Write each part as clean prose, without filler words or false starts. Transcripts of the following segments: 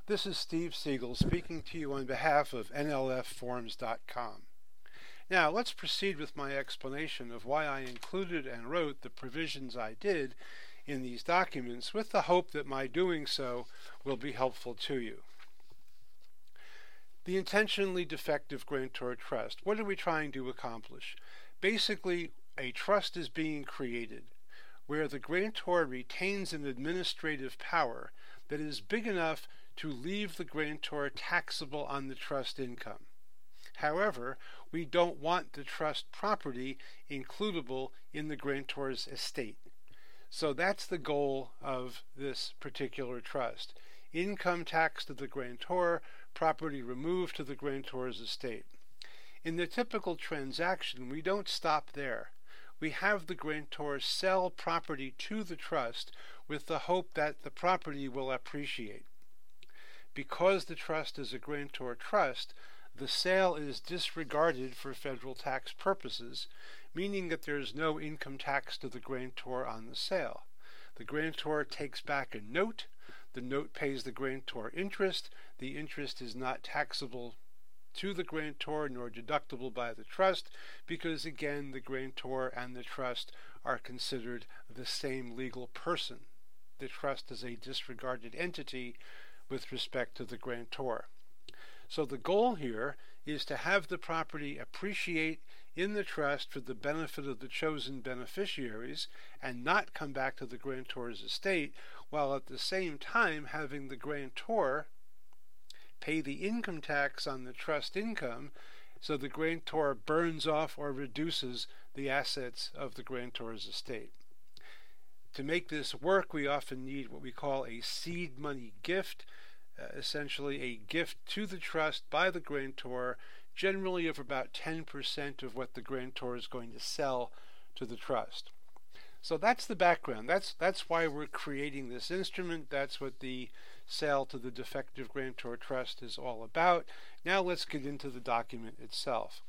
This is Steve Siegel speaking to you on behalf of NLFforms.com. Now let's proceed with my explanation of why I included and wrote the provisions I did in these documents with the hope that my doing so will be helpful to you. The intentionally defective grantor trust. What are we trying to accomplish? Basically, a trust is being created where the grantor retains an administrative power that is big enough to leave the grantor taxable on the trust income. However, we don't want the trust property includable in the grantor's estate. So that's the goal of this particular trust. Income tax to the grantor, property removed to the grantor's estate. In the typical transaction, we don't stop there. We have the grantor sell property to the trust with the hope that the property will appreciate. Because the trust is a grantor trust, the sale is disregarded for federal tax purposes, meaning that there is no income tax to the grantor on the sale. The grantor takes back a note. The note pays the grantor interest. The interest is not taxable to the grantor nor deductible by the trust because, again, the grantor and the trust are considered the same legal person. The trust is a disregarded entity with respect to the grantor. So the goal here is to have the property appreciate in the trust for the benefit of the chosen beneficiaries and not come back to the grantor's estate, while at the same time having the grantor pay the income tax on the trust income, so the grantor burns off or reduces the assets of the grantor's estate. To make this work, we often need what we call a seed money gift, essentially a gift to the trust by the grantor, generally of about 10% of what the grantor is going to sell to the trust. So that's the background. That's why we're creating this instrument. That's what the sale to the defective grantor trust is all about. Now let's get into the document itself.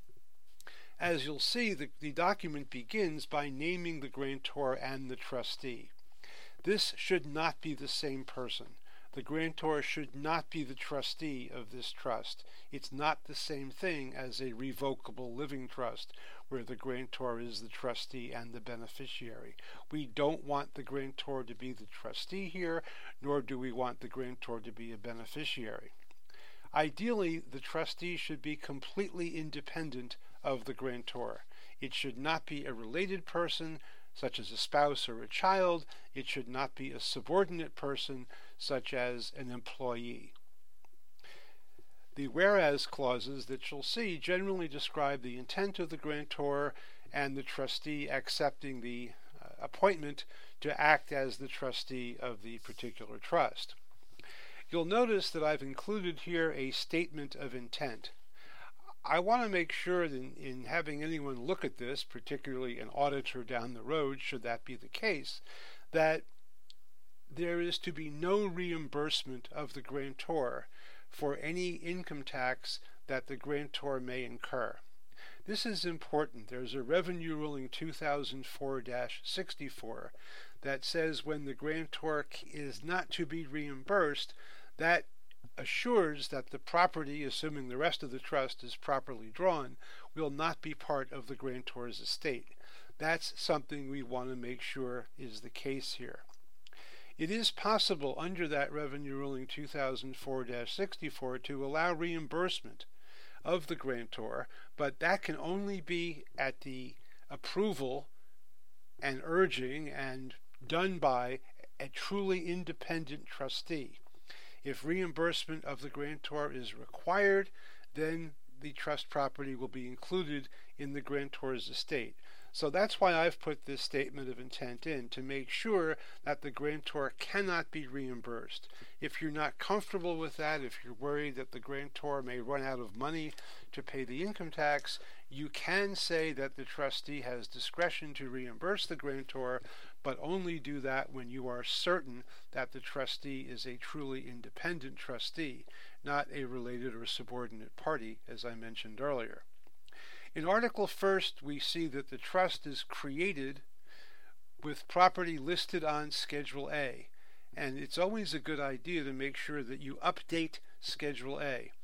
As you'll see, the document begins by naming the grantor and the trustee. This should not be the same person. The grantor should not be the trustee of this trust. It's not the same thing as a revocable living trust where the grantor is the trustee and the beneficiary. We don't want the grantor to be the trustee here, nor do we want the grantor to be a beneficiary. Ideally, the trustee should be completely independent of the grantor. It should not be a related person, such as a spouse or a child. It should not be a subordinate person, such as an employee. The whereas clauses that you'll see generally describe the intent of the grantor and the trustee accepting the appointment to act as the trustee of the particular trust. You'll notice that I've included here a statement of intent. I want to make sure that in having anyone look at this, particularly an auditor down the road, should that be the case, that there is to be no reimbursement of the grantor for any income tax that the grantor may incur. This is important. There's a Revenue Ruling 2004-64 that says when the grantor is not to be reimbursed, that assures that the property, assuming the rest of the trust is properly drawn, will not be part of the grantor's estate. That's something we want to make sure is the case here. It is possible under that Revenue Ruling 2004-64 to allow reimbursement of the grantor, but that can only be at the approval and urging and done by a truly independent trustee. If reimbursement of the grantor is required, then the trust property will be included in the grantor's estate. So that's why I've put this statement of intent in, to make sure that the grantor cannot be reimbursed. If you're not comfortable with that, if you're worried that the grantor may run out of money to pay the income tax, you can say that the trustee has discretion to reimburse the grantor, but only do that when you are certain that the trustee is a truly independent trustee, not a related or subordinate party, as I mentioned earlier. In Article 1st, we see that the trust is created with property listed on Schedule A, And it's always a good idea to make sure that you update Schedule A.